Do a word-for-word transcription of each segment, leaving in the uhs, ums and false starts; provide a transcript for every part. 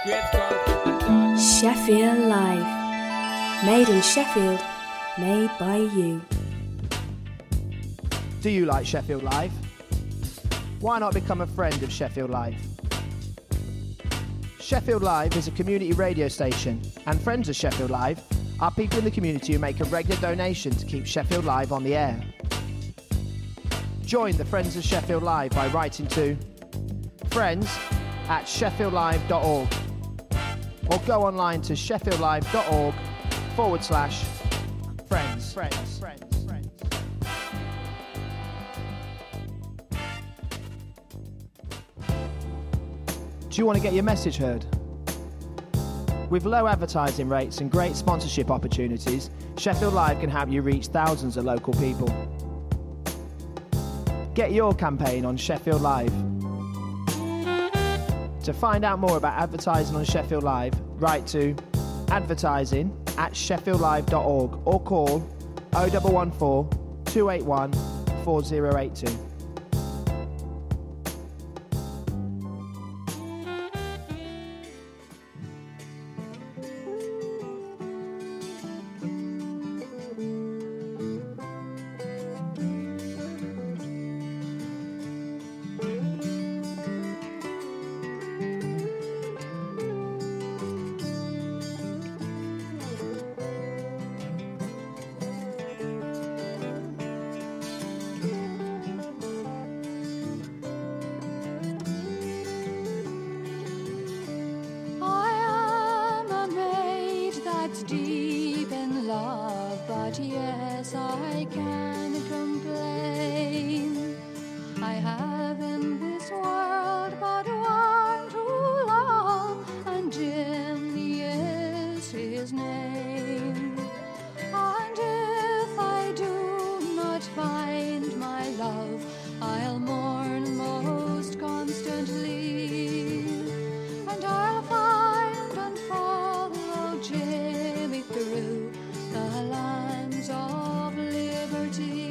Sheffield Live. Made in Sheffield. Made by you. Do you like Sheffield Live? Why not become a friend of Sheffield Live? Sheffield Live is a community radio station, and friends of Sheffield Live are people in the community who make a regular donation to keep Sheffield Live on the air. Join the Friends of Sheffield Live by writing to friends at sheffield live dot org or go online to sheffield live dot org forward slash friends. Friends. Friends. Friends. Do you want to get your message heard? With low advertising rates and great sponsorship opportunities, Sheffield Live can help you reach thousands of local people. Get your campaign on Sheffield Live. To find out more about advertising on Sheffield Live, write to advertising at sheffield live dot org or call oh one one four, two eight one, four oh eight two. Deep in love, but yes, I can complain. I have in this world but one true love, and Jimmy is his name. And if I do not find my love, I'll mourn most constantly, and I'll find and follow Jimmy through the lands of liberty.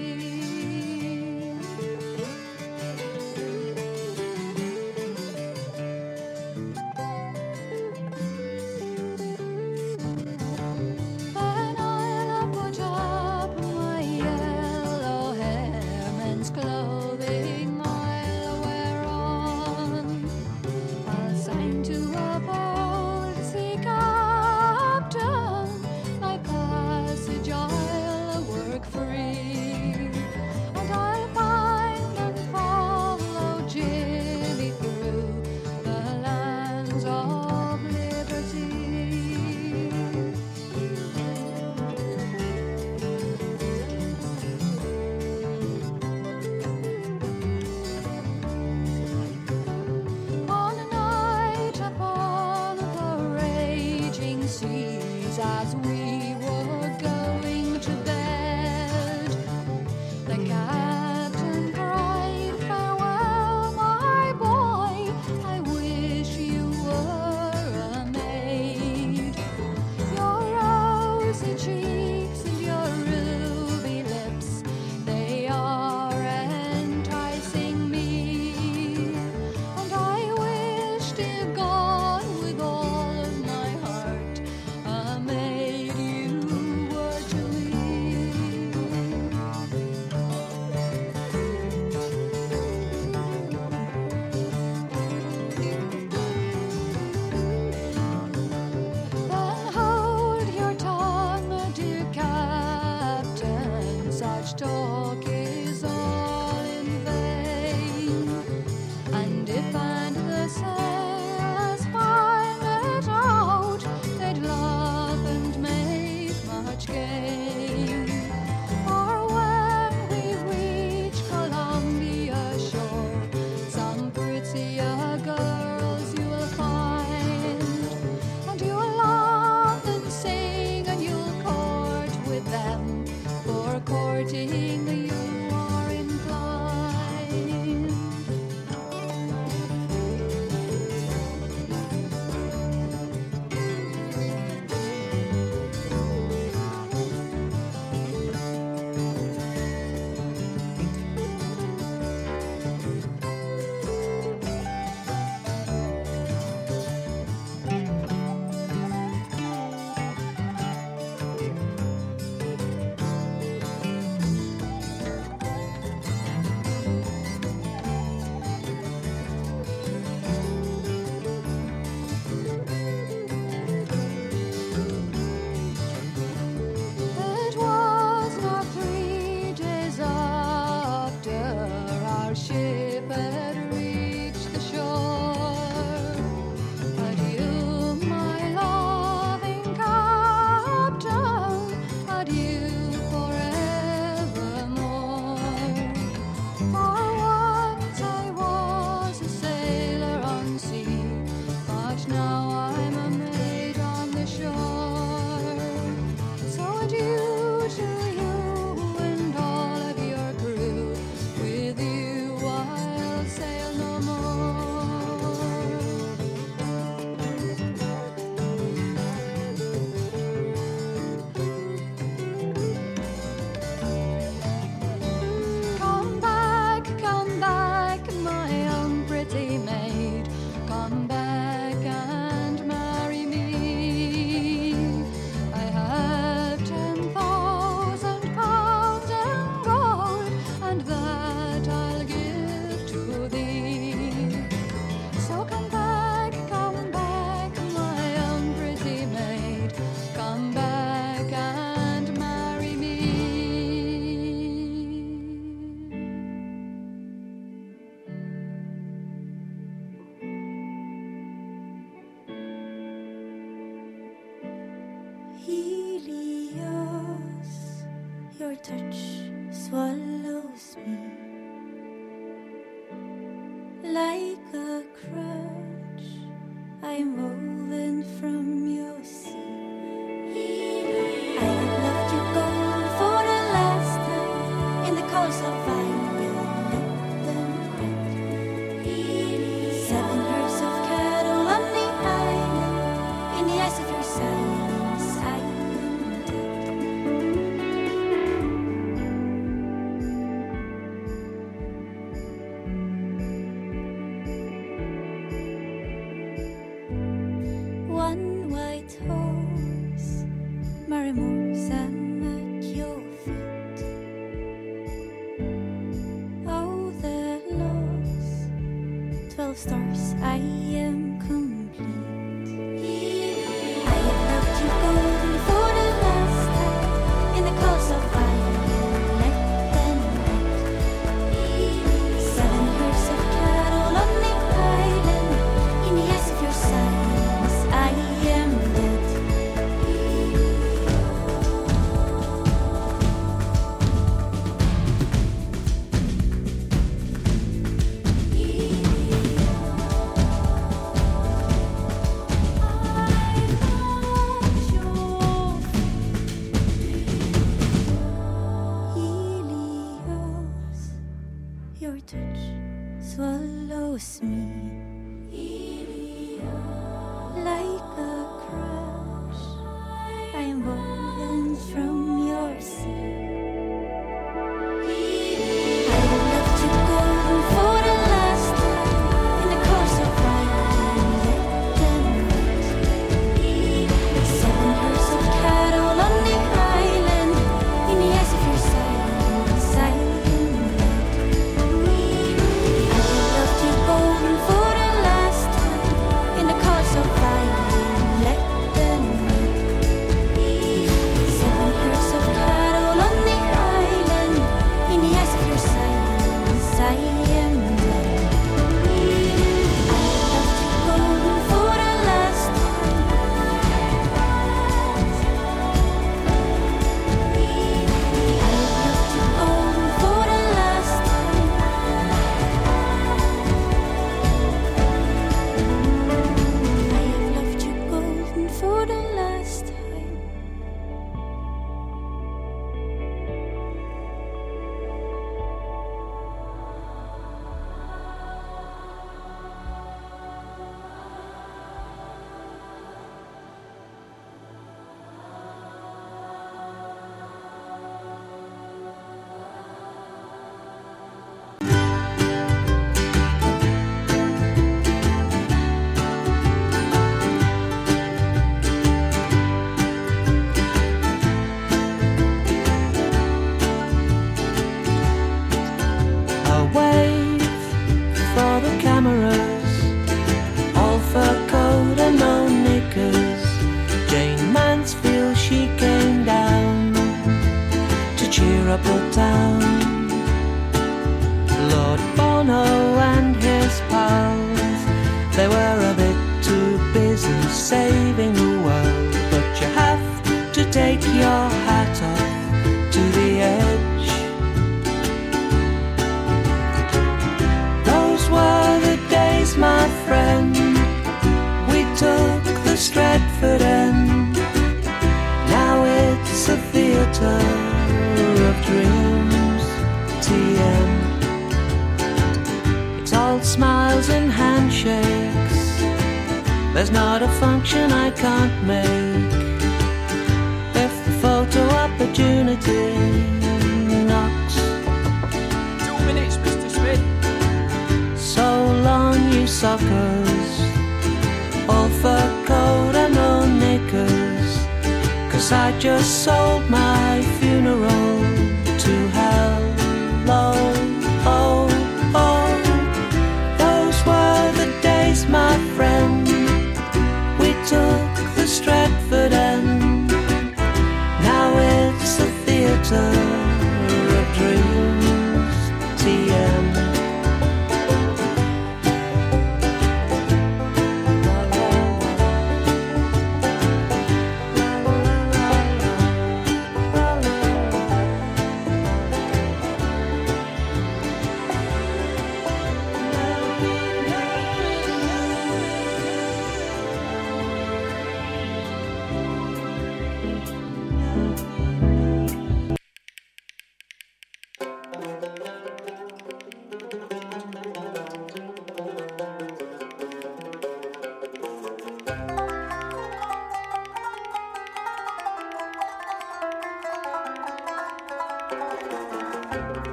Then I'll put up my yellow hairman's clothing, I'll wear on. I'll sign to a bold sea captain, my passage I'll work free, and I'll find and follow Jimmy through the lands of liberty. On a night upon the raging seas, as we were going to bed, the captain cried, "Farewell, my boy, I wish you were a maid. Your rosy cheeks and your ruby lips, they are enticing me, and I wish, dear God, with all of my heart, a maid touch swallows me like a crutch. I'm woven from your sea. I have loved you gold for the last time in the course of violet and red. Seven herds of cattle on the island, in the eyes of your silence I am dead. One white horse, Marimor's at your feet. Oh, the loss, twelve stars, I am complete. I have loved you golden for the last time in the cause of violet and red. Seven herds of cattle on the island, in the eyes of your silence I am dead. Helios, your touch swallows me like a crutch. I am woven from your sea. I have loved you golden for the last time in the course of violet and red. Seven herds of cattle on the island, in the eyes of your silence I am dead. I have loved you golden for the last time in the course of violet and red. Seven herds of cattle on the island, in the eyes of your silence I am dead. I have loved you golden for the last time. I have loved you golden for the last time. I have loved you golden for the last time. A wave for the cameras, all fur coat and no knickers. Jane Mansfield, she came down to cheer up the town. Lord Bono and his pals, they were a bit too busy saving the world. But you have to take your hat off to the edge. Those were the days, my friend, we took the Stratford end. Now it's a theatre of dreams, T M. It's all smiles and handshakes, there's not a function I can't make. If the photo opportunity knocks. Two minutes, Mister Smith. So long, you suckers, all fur coat and no knickers. 'Cause I just sold my funeral to hell. Oh, oh, oh. Those were the days, my friend, we took the Stratford end. Now it's a theatre of dreams, T M. La, la, la, la, la, la.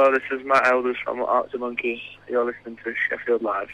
Hello, this is Matt Elders from Arctic Monkeys. You're listening to Sheffield Live.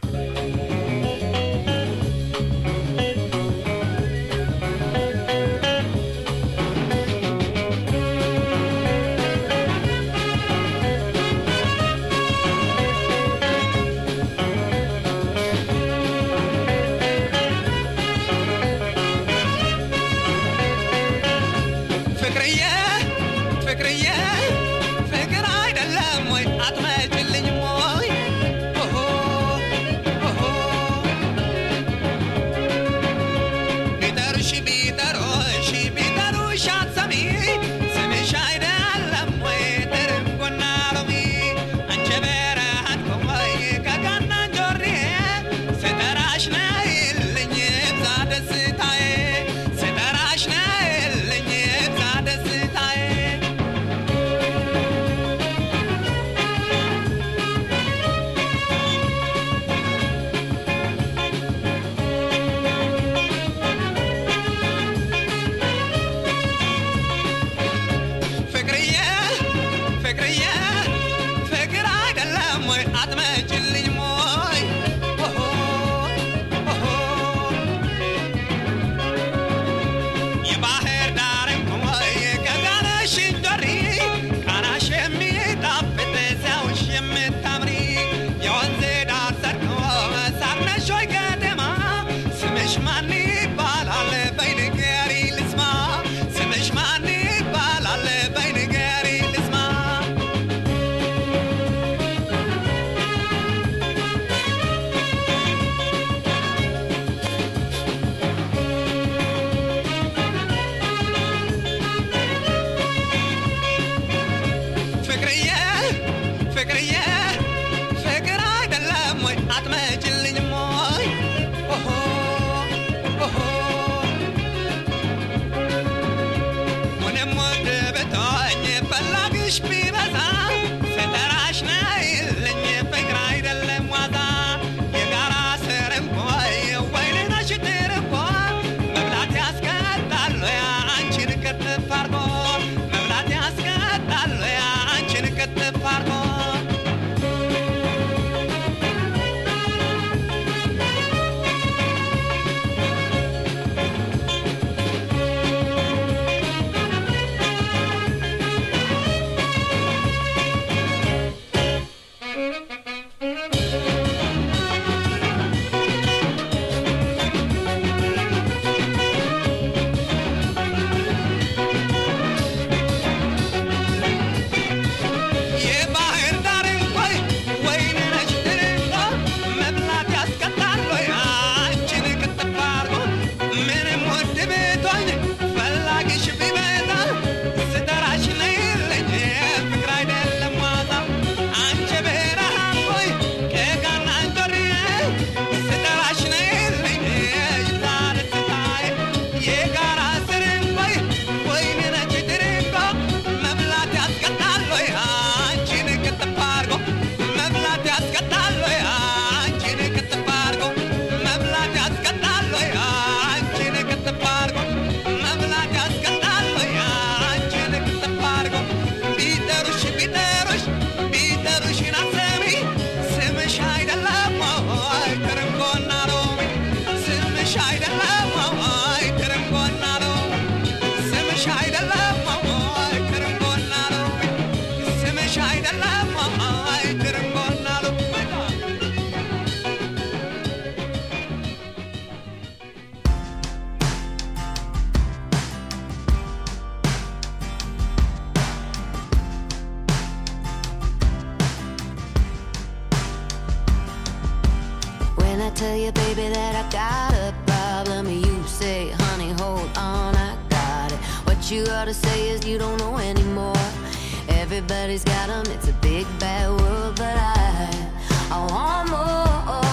Tell you, baby, that I got a problem. You say, honey, hold on, I got it. What you ought to say is you don't know anymore. Everybody's got them, it's a big bad world, but I, I want more.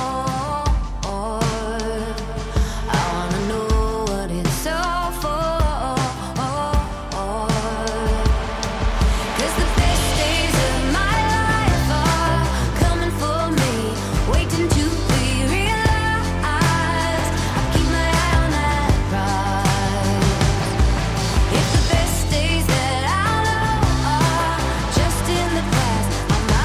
I wanna know what it's all for. 'Cause the best days of my life are coming for me, waiting to be realized. I keep my eye on that prize. If the best days that I know are just in the past, I'm not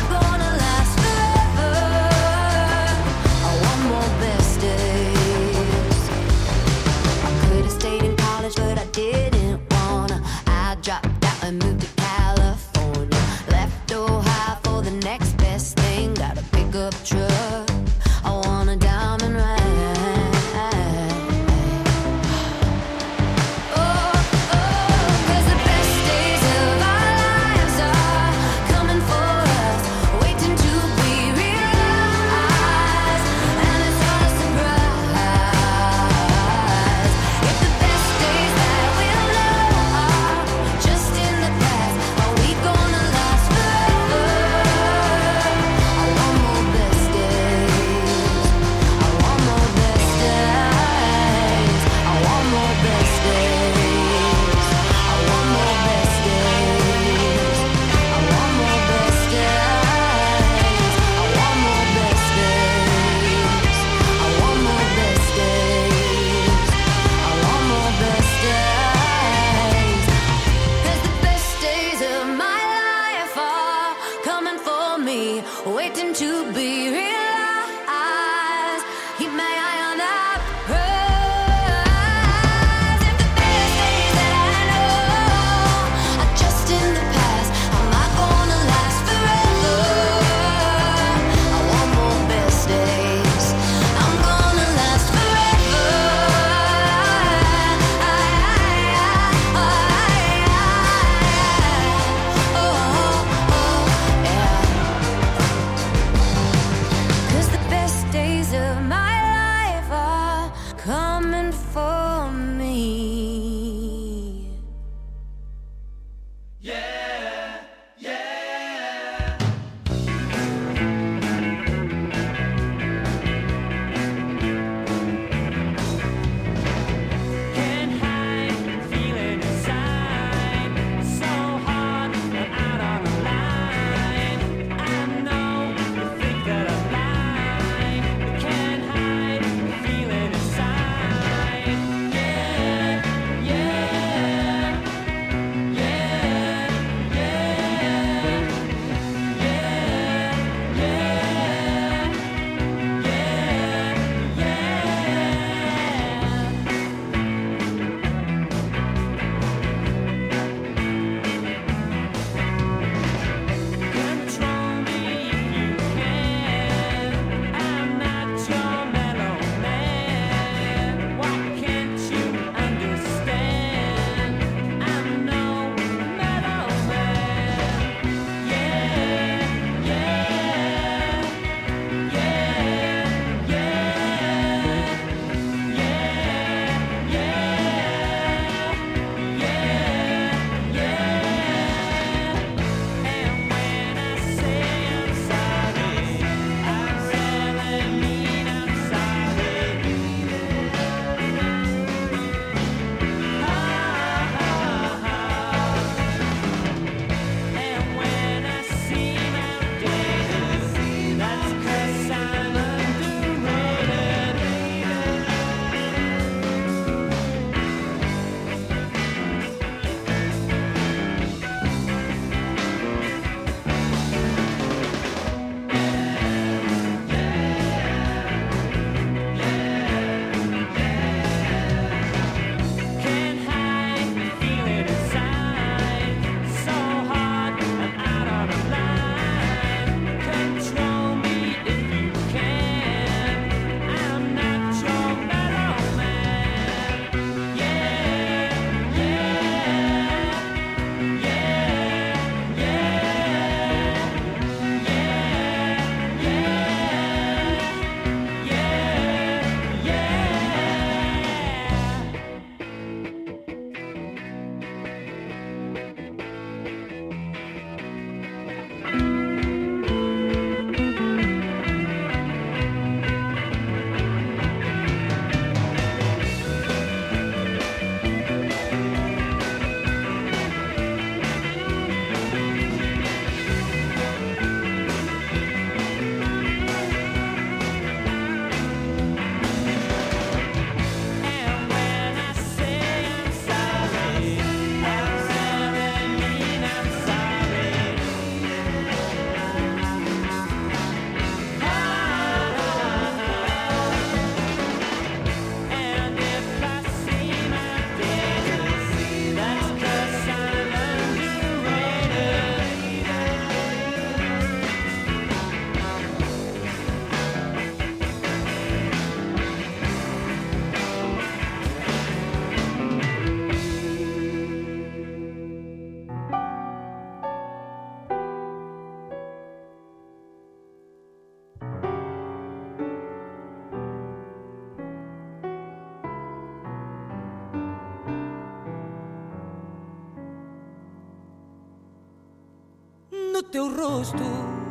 teu rosto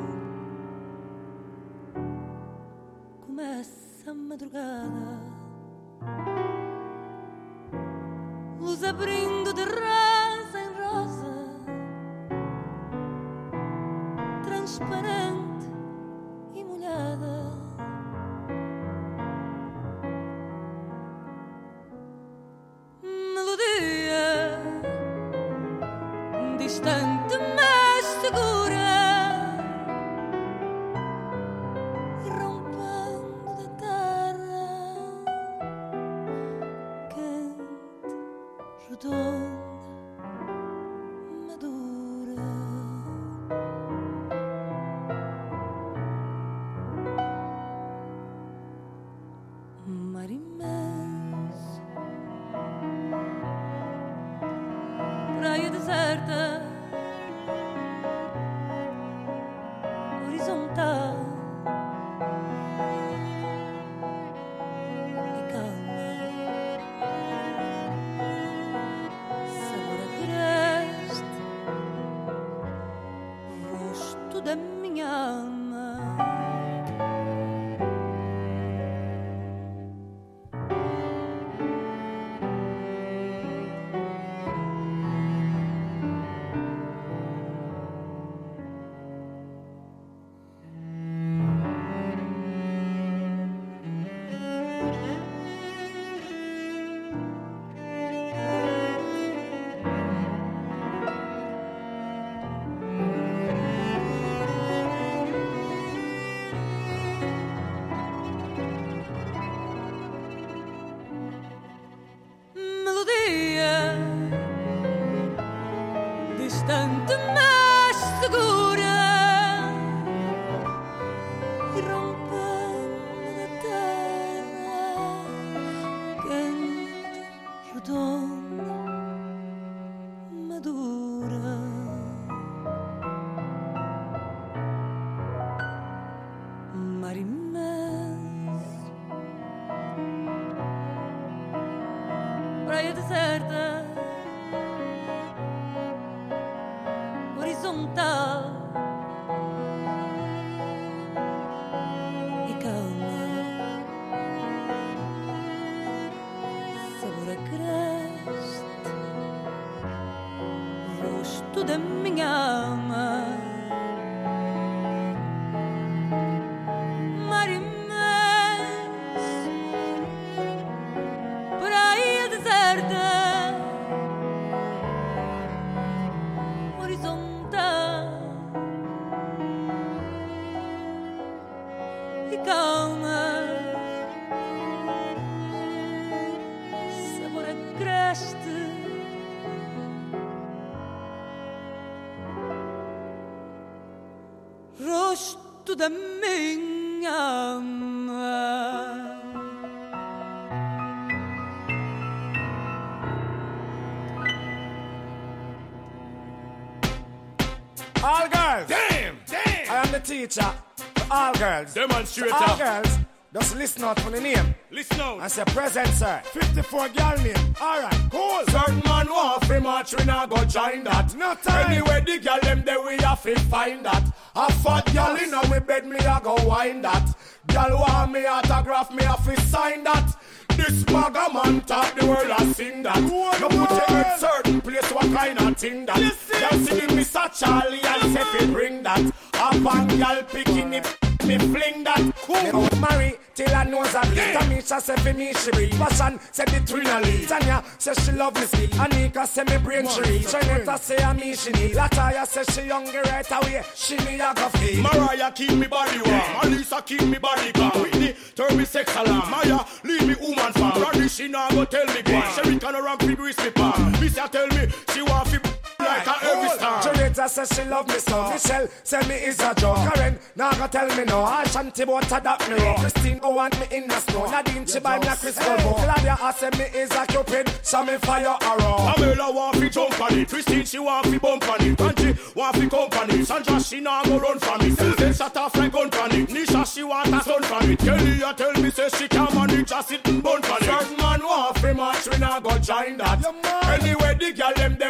começa a madrugada, luz abrindo de rosa em rosa, transparente e molhada. Melodia distante mas segura, rompendo da terra, quente, redonda, madura. Mar imenso, praia deserta, horizontal e calma, sabor agreste, rosto da minha alma. Melodia distante mas segura, e rompendo da terra, quente, redonda, madura. Mar imenso, praia deserta, horizontal e calma, sabor agreste, rosto da minha alma. Mar imenso, praia deserta, horizontal e calma, sabor agreste, rosto da minha alma. All girls, damn, damn. I am the teacher. All girls, demonstrator. All girls, just listen out for the name. Listen out. And say present, sir. fifty-four girl name. All right, cool. Certain man want fi march, we not go join that. No time. Anyway, the girl them there we have to find that. A fat girl in a me bed, me a go wind that. Girl want me autograph, me have to sign that. This maga man talk, the world has seen that. You put your head certain place, what kind of thing that? Girl singing Mister Charlie and say fi bring that. A bang girl picking it, me fling that. Cool. Me out marry till I knows that. Tamisha say fi me she breathe. Passion say the trinally. Tanya say she love me speak. Anika say me brain tree. Janetta say a me she need. Lataya say she younger right away. She me a go feed. Mariah keep me body warm. Alisa keep me body calm. Whitney turn me sex alarm. Maya leave me woman farm. Randy she now go tell me why. Sherry can around fi grease me palm. Miss ya tell me she want fi like a every star. Janetta say she love me so. Michelle say me is a joke. Karen now go tell me no. Ashanti bout a that me rock. Christine go want me in the snow. Nadine she buy me a Chris Golbo. Claudia I say me is a cupid. So me fire arrow. Pamela want fi jump on it. Christine she want fi bump on it. Kanji want fi company. Sandra she now go run from it. Susan shut off like gun from it. Nisha she want a son from it. Kelly a tell me say she can't manage just sit and bun from it. Certain man want fi march we now go join that. Anyway the girl them there we have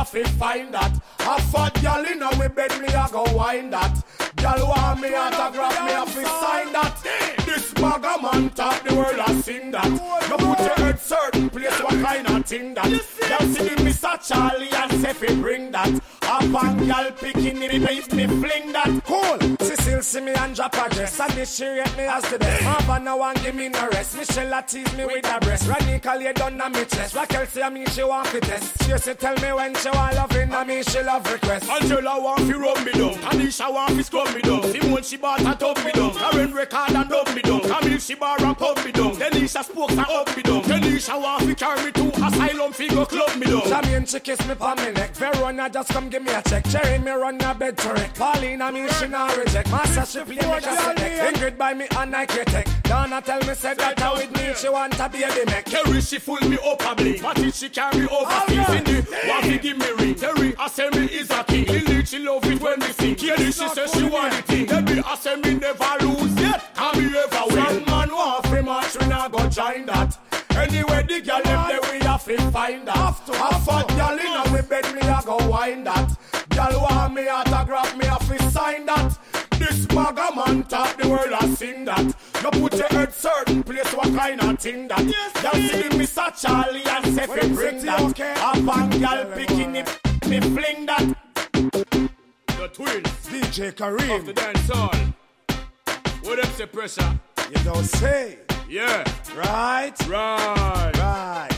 have to find that. A fat girl in a we bed, me a go wine that. Girl want me autograph, me have to sign that. This bag of man talk, the world has seen that. You put your head certain place, what kind of thing that? Girl see the Mister Charlie and Seffi bring that. A pan girl picking it, make me fling that. Cool. Cecile see me and drop a dress, and this she rate me as the best. Mama no one give me no rest. Michelle a tease me with her breast. Ranika lay down on me chest. Raquel say a me she want to test. She say tell me when she want loving, and me she love request. Angela want fi rub me down, Tanisha want fi scrub me down. Simone she bought a tub me down, Karen record and dub me down. Camille she bar and pub me down, Denisha spokes and up me down. Denisha want fi carry me to asylum fi go club me down. Jamie she kiss me pa me neck. Verona just come give me a check. Cherry me run a bed to wreck. Paulina me she not reject. Master she play me cassette deck. Ingrid by me and Nike Tech. Donna tell me said that her with me she want a baby neck. Kerry she full me up a blink, Matty she carry me over things. Cindy want fi give me ring. Terry I say me is a king. Lily she love it when me sing. Kelly she say she want the thing. Debbie I say me never lose yet. Can me ever win. Some man want fi match we not go join that. Anyway the girl them there we have to find that. A fat girl in a we bed me a go wine that. Girl want me autograph me have to sign that. This bag of man talk the world has seen that. You put your head certain place what kind of thing that. Girl see the Mister Charlie and Seffi bring that. A pan girl picking it, me fling that. The twins, D J Kareem of the dance hall. What them say pressure? You don't say. Yeah. Right? Right. Right.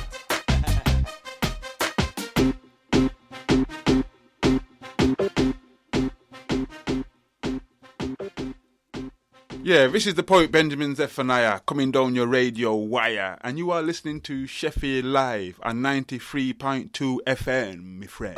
Yeah, this is the poet Benjamin Zephaniah coming down your radio wire, and you are listening to Sheffield Live on ninety-three point two F M, my friend.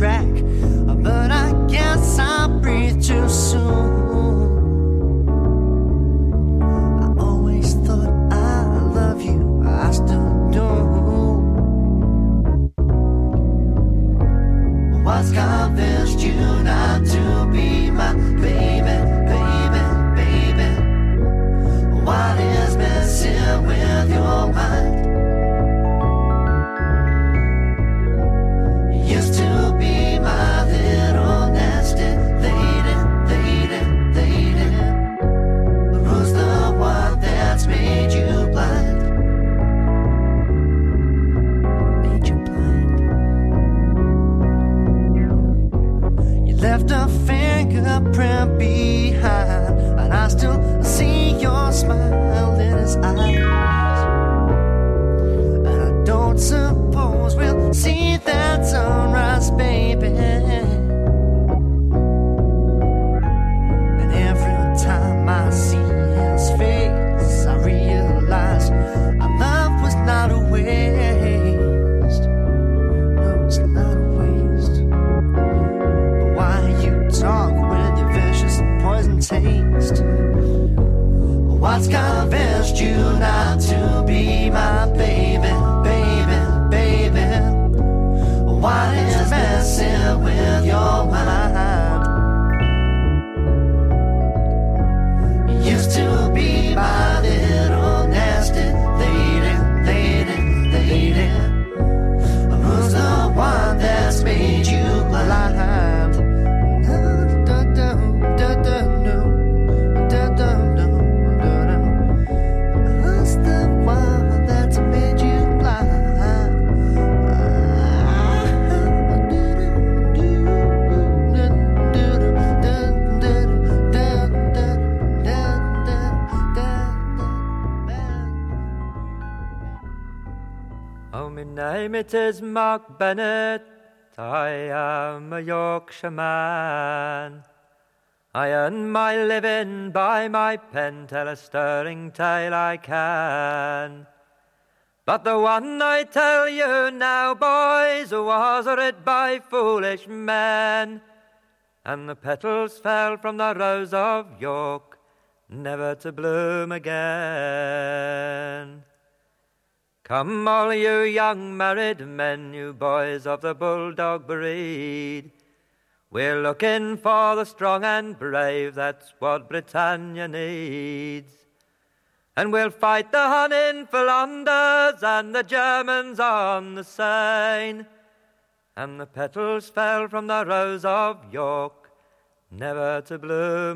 track, but I guess I breathe too soon. I always thought I love you, I still do. What's convinced you not to be my baby, baby, baby? What is messing with your mind? Used to be my little nasty lady, lady, lady. But who's the one that's made you blind? Made you blind. You left a fingerprint behind, and I still see your smile in his eyes. And I don't suppose we'll see that sunrise, baby. And every time I see his face, I realize our love was not a waste. No, it's not a waste. But why you talk with your vicious poison taste? What's convinced you not to be my baby, baby, baby? What is messing with your mind? Used to be my little nasty lady, lady, lady. Who's the one that's made you blind? Who's the one that's made you blind? Oh, my name it is Mark Bennett, I am a Yorkshire man. I earn my living by my pen, tell a stirring tale I can. But the one I tell you now, boys, was writ by foolish men, and the petals fell from the rose of York, never to bloom again. Come all you young married men, you boys of the bulldog breed, we're looking for the strong and brave, that's what Britannia needs. And we'll fight the Hun in Flanders and the Germans on the Seine. And the petals fell from the rose of York, never to bloom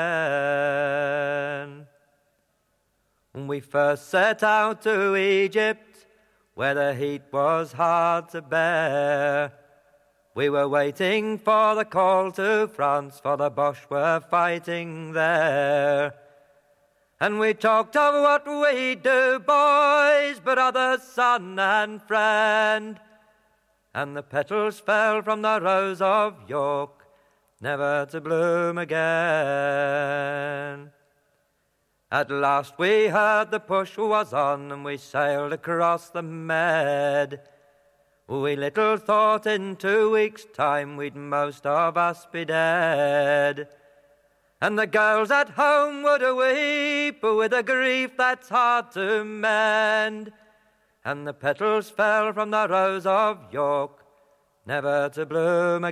again. We first set out to Egypt, where the heat was hard to bear. We were waiting for the call to France, for the Boche were fighting there. And we talked of what we'd do, boys, brother, son and friend. And the petals fell from the rose of York, never to bloom again. At last we heard the push was on, and we sailed across the Med. We little thought in two weeks' time we'd most of us be dead. And the girls at home would weep with a grief that's hard to mend. And the petals fell from the rose of York, never to bloom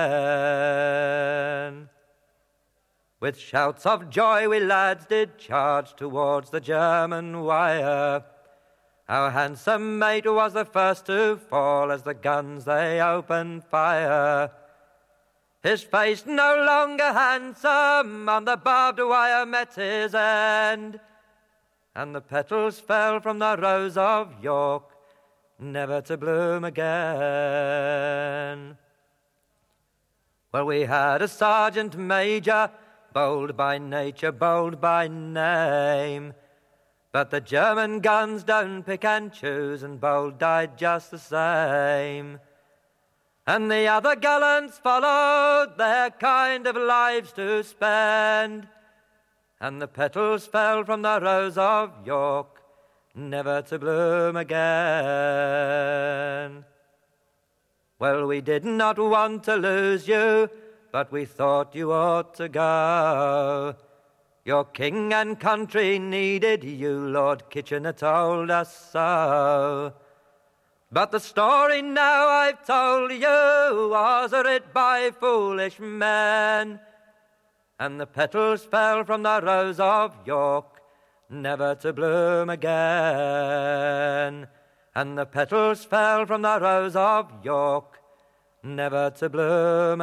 again. With shouts of joy we lads did charge towards the German wire. Our handsome mate was the first to fall as the guns they opened fire. His face no longer handsome, on the barbed wire met his end. And the petals fell from the rose of York, never to bloom again. Well, we had a sergeant major, bold by nature, bold by name. But the German guns don't pick and choose, and bold died just the same. And the other gallants followed their kind of lives to spend. And the petals fell from the rose of York, never to bloom again. Well, we did not want to lose you, but we thought you ought to go. Your king and country needed you, Lord Kitchener told us so. But the story now I've told you was writ by foolish men, and the petals fell from the rose of York, never to bloom again. And the petals fell from the rose of York, never to bloom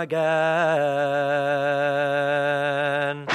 again.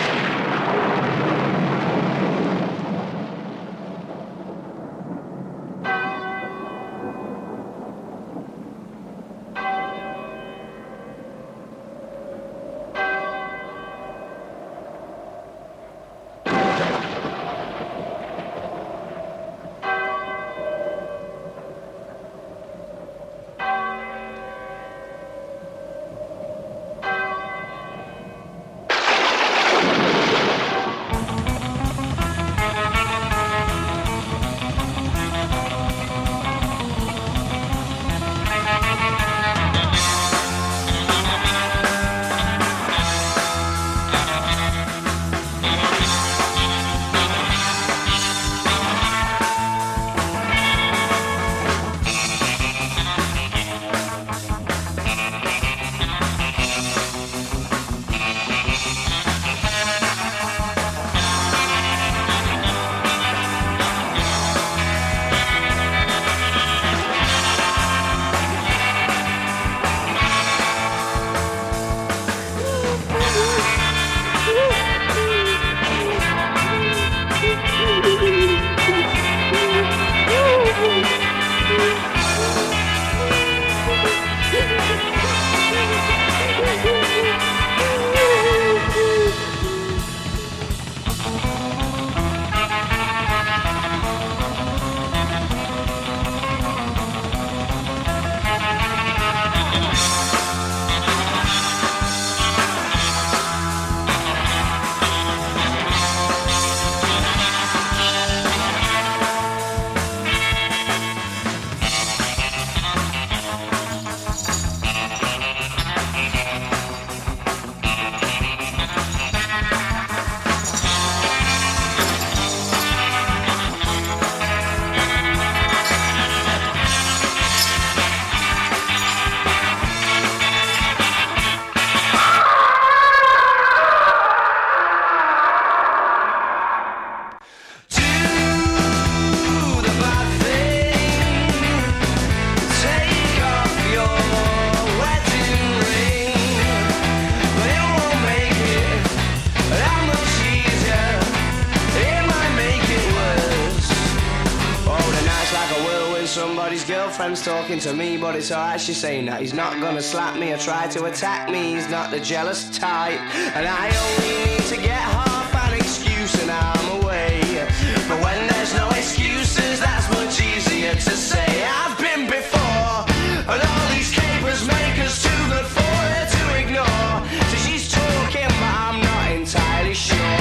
Somebody's girlfriend's talking to me, but it's alright, she's saying that he's not gonna slap me or try to attack me. He's not the jealous type, and I only need to get half an excuse and I'm away. But when there's no excuses, that's much easier to say. I've been before, and all these capers make us too good for her to ignore. So she's talking, but I'm not entirely sure.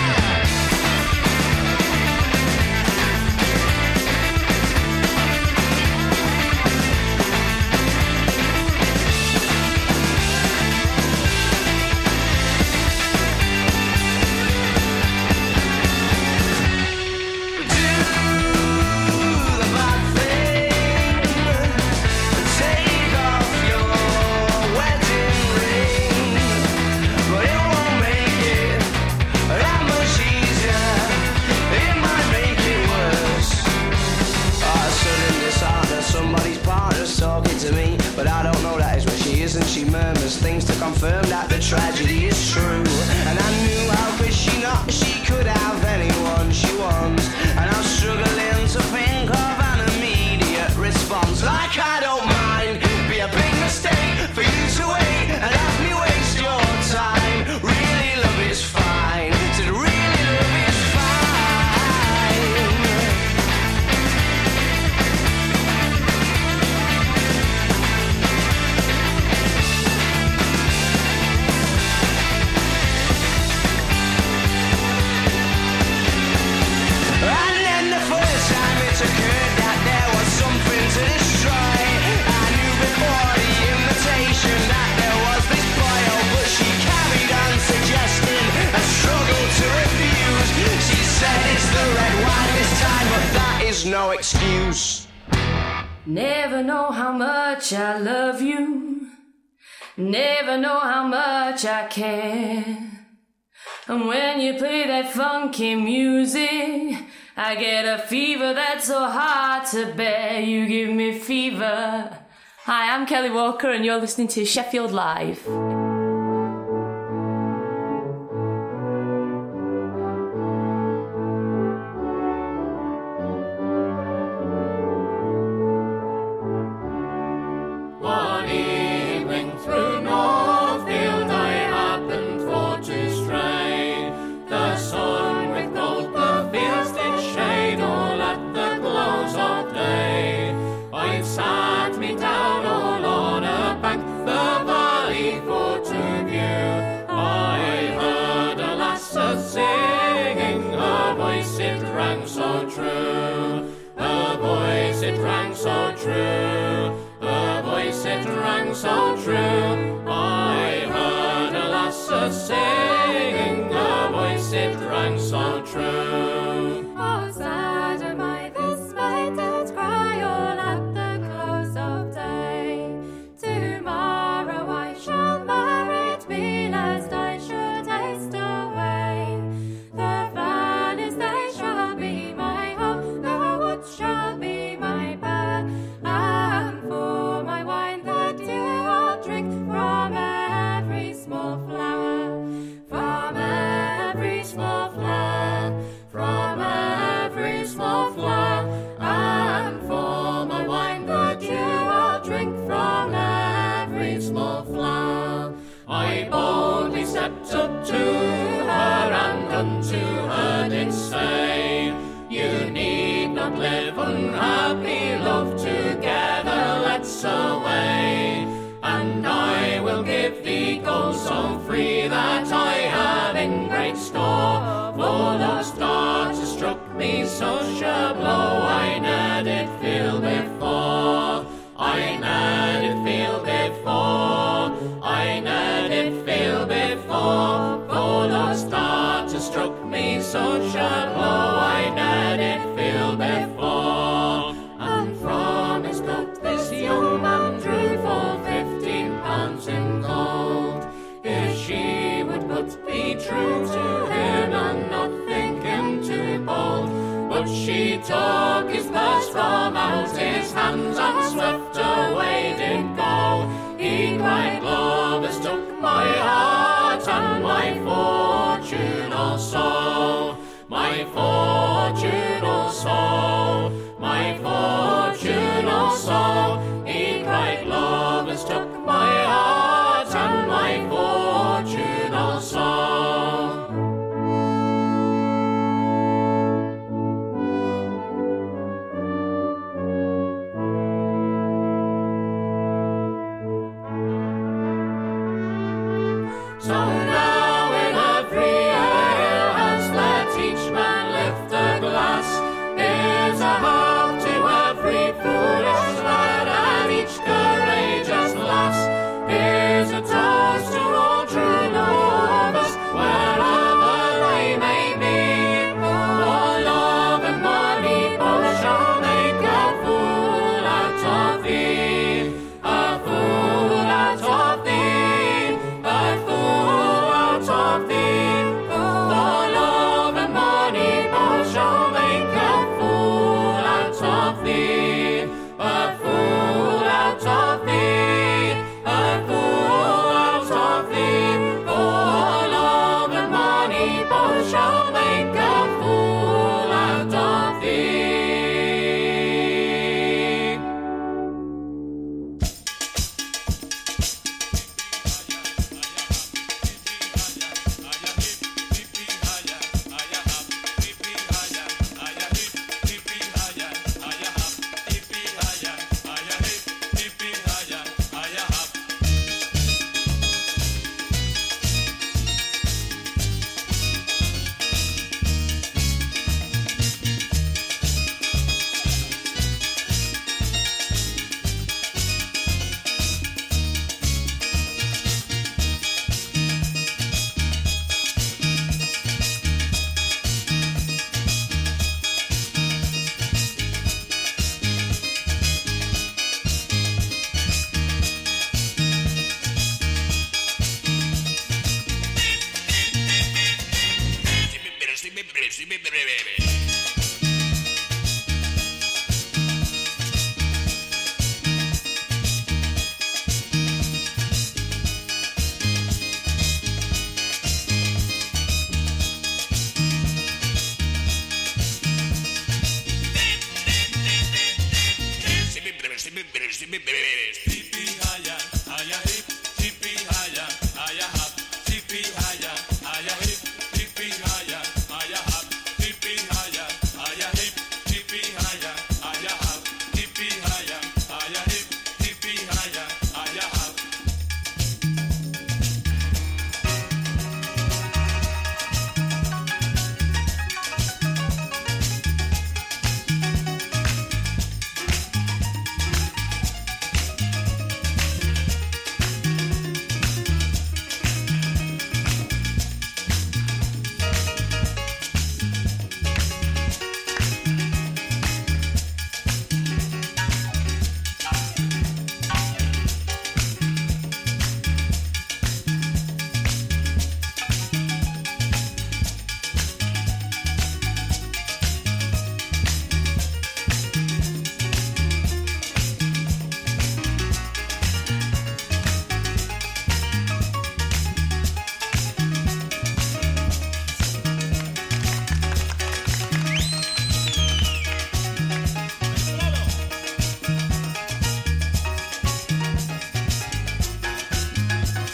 But I don't know that is where she is, and she murmurs things to confirm that the tragedy is true. And I knew how could she not, she could have anyone she wants. And I'm struggling to think of an immediate response. Like I don't mind, be a big mistake for you to wait and have me waste your time. Really love is fine, said really love is there's no excuse. Never know how much I love you. Never know how much I care. And when you play that funky music, I get a fever that's so hard to bear. You give me fever. Hi, I'm Kelly Walker and you're listening to Sheffield Live. So true, I heard a lass a singing, a voice it rang so true. Oh, sad am I this maidens cry all at the close of day. Tomorrow I shall married be lest I should haste away. The valleys they shall be my home, the woods shall be my bed, and for my wine drink from every small flower, from every small flower, from every small flower, and for my wine that you will drink from every small flower. I boldly stepped up to her and unto her did say, you need not live unhappy, love together, let's away. And I will give thee gold so free that I have in great store. For those daughters struck me such a blow I ne'er did feel before. I ne'er did feel before. I ne'er did feel before. For those daughters struck me such a blow I ne'er did feel before. And from his coat this young man drew for fifteen pounds in gold. If she would but be true to him and not think him too bold. But she took his purse from out his hands and swept away did go. He cried, love has took my heart and my fortune also. My fortune also. My fortune also. He cried, love has took my heart and my fortune also. Baby.